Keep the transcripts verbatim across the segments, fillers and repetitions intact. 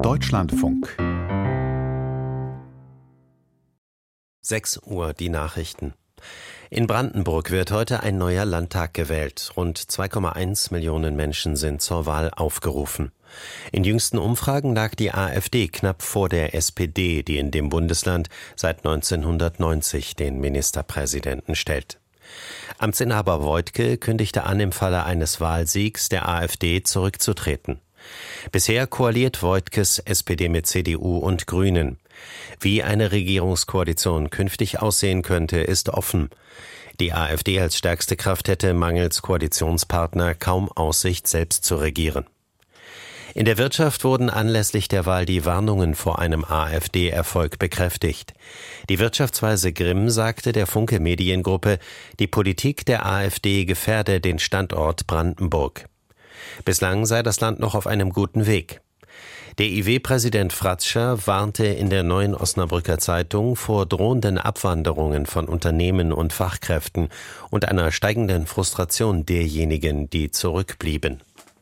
Deutschlandfunk. sechs Uhr, die Nachrichten. In Brandenburg wird heute ein neuer Landtag gewählt. Rund zwei Komma eins Millionen Menschen sind zur Wahl aufgerufen. In jüngsten Umfragen lag die AfD knapp vor der S P D, die in dem Bundesland seit neunzehnhundertneunzig den Ministerpräsidenten stellt. Amtsinhaber Woidke kündigte an, im Falle eines Wahlsiegs der AfD zurückzutreten. Bisher koaliert Woidkes S P D mit C D U und Grünen. Wie eine Regierungskoalition künftig aussehen könnte, ist offen. Die AfD als stärkste Kraft hätte mangels Koalitionspartner kaum Aussicht, selbst zu regieren. In der Wirtschaft wurden anlässlich der Wahl die Warnungen vor einem AfD-Erfolg bekräftigt. Die Wirtschaftsweise Grimm sagte der Funke Mediengruppe, die Politik der AfD gefährde den Standort Brandenburg. Bislang sei das Land noch auf einem guten Weg. Der I W-Präsident Fratscher warnte in der Neuen Osnabrücker Zeitung vor drohenden Abwanderungen von Unternehmen und Fachkräften und einer steigenden Frustration derjenigen, die zurückblieben.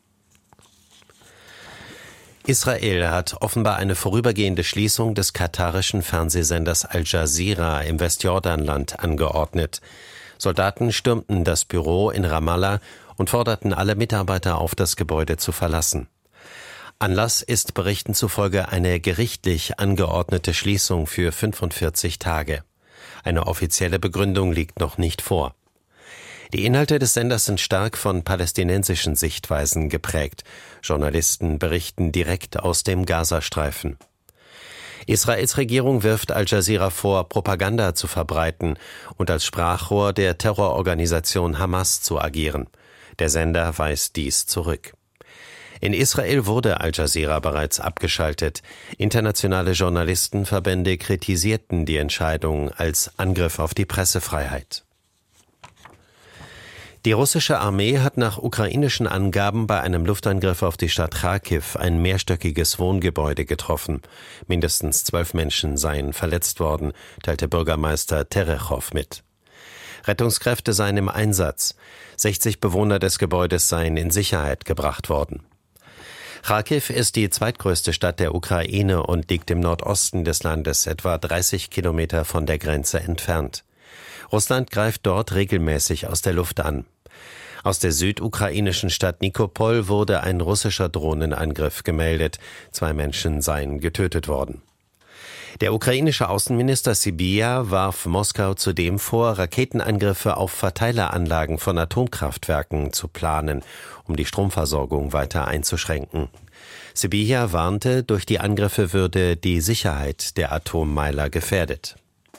Israel hat offenbar eine vorübergehende Schließung des katarischen Fernsehsenders Al Jazeera im Westjordanland angeordnet. Soldaten stürmten das Büro in Ramallah und forderten alle Mitarbeiter auf, das Gebäude zu verlassen. Anlass ist Berichten zufolge eine gerichtlich angeordnete Schließung für fünfundvierzig Tage. Eine offizielle Begründung liegt noch nicht vor. Die Inhalte des Senders sind stark von palästinensischen Sichtweisen geprägt. Journalisten berichten direkt aus dem Gazastreifen. Israels Regierung wirft Al Jazeera vor, Propaganda zu verbreiten und als Sprachrohr der Terrororganisation Hamas zu agieren. Der Sender weist dies zurück. In Israel wurde Al Jazeera bereits abgeschaltet. Internationale Journalistenverbände kritisierten die Entscheidung als Angriff auf die Pressefreiheit. Die russische Armee hat nach ukrainischen Angaben bei einem Luftangriff auf die Stadt Charkiw ein mehrstöckiges Wohngebäude getroffen. Mindestens zwölf Menschen seien verletzt worden, teilte Bürgermeister Terechow mit. Rettungskräfte seien im Einsatz. sechzig Bewohner des Gebäudes seien in Sicherheit gebracht worden. Charkiw ist die zweitgrößte Stadt der Ukraine und liegt im Nordosten des Landes, etwa dreißig Kilometer von der Grenze entfernt. Russland greift dort regelmäßig aus der Luft an. Aus der südukrainischen Stadt Nikopol wurde ein russischer Drohnenangriff gemeldet. Zwei Menschen seien getötet worden. Der ukrainische Außenminister Sybiha warf Moskau zudem vor, Raketenangriffe auf Verteileranlagen von Atomkraftwerken zu planen, um die Stromversorgung weiter einzuschränken. Sybiha warnte, durch die Angriffe würde die Sicherheit der Atommeiler gefährdet.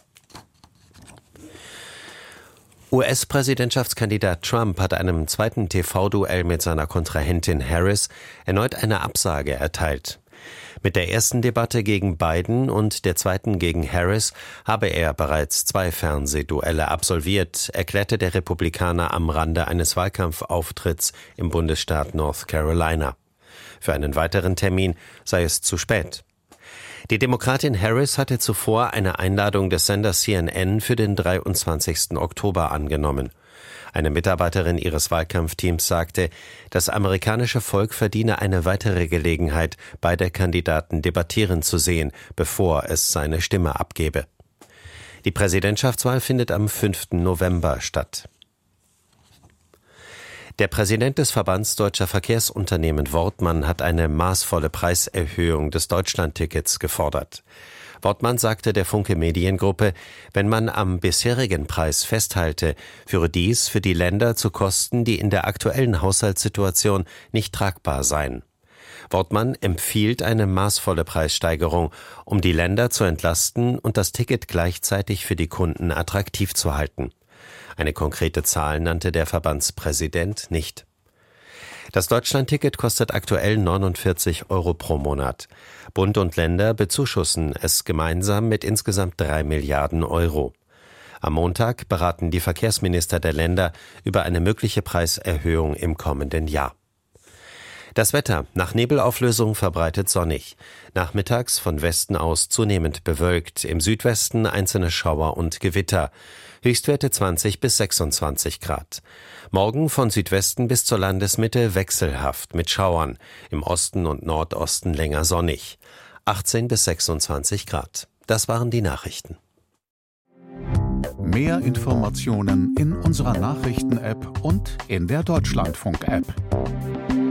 U S-Präsidentschaftskandidat Trump hat einem zweiten T V-Duell mit seiner Kontrahentin Harris erneut eine Absage erteilt. Mit der ersten Debatte gegen Biden und der zweiten gegen Harris habe er bereits zwei Fernsehduelle absolviert, erklärte der Republikaner am Rande eines Wahlkampfauftritts im Bundesstaat North Carolina. Für einen weiteren Termin sei es zu spät. Die Demokratin Harris hatte zuvor eine Einladung des Senders C N N für den dreiundzwanzigsten Oktober angenommen. Eine Mitarbeiterin ihres Wahlkampfteams sagte, das amerikanische Volk verdiene eine weitere Gelegenheit, beide Kandidaten debattieren zu sehen, bevor es seine Stimme abgebe. Die Präsidentschaftswahl findet am fünften November statt. Der Präsident des Verbands Deutscher Verkehrsunternehmen Wortmann hat eine maßvolle Preiserhöhung des Deutschlandtickets gefordert. Wortmann sagte der Funke Mediengruppe, wenn man am bisherigen Preis festhalte, führe dies für die Länder zu Kosten, die in der aktuellen Haushaltssituation nicht tragbar seien. Wortmann empfiehlt eine maßvolle Preissteigerung, um die Länder zu entlasten und das Ticket gleichzeitig für die Kunden attraktiv zu halten. Eine konkrete Zahl nannte der Verbandspräsident nicht. Das Deutschlandticket kostet aktuell neunundvierzig Euro pro Monat. Bund und Länder bezuschussen es gemeinsam mit insgesamt drei Milliarden Euro. Am Montag beraten die Verkehrsminister der Länder über eine mögliche Preiserhöhung im kommenden Jahr. Das Wetter: nach Nebelauflösung verbreitet sonnig. Nachmittags von Westen aus zunehmend bewölkt, im Südwesten einzelne Schauer und Gewitter. Höchstwerte zwanzig bis sechsundzwanzig Grad. Morgen von Südwesten bis zur Landesmitte wechselhaft mit Schauern, im Osten und Nordosten länger sonnig. achtzehn bis sechsundzwanzig Grad. Das waren die Nachrichten. Mehr Informationen in unserer Nachrichten-App und in der Deutschlandfunk-App.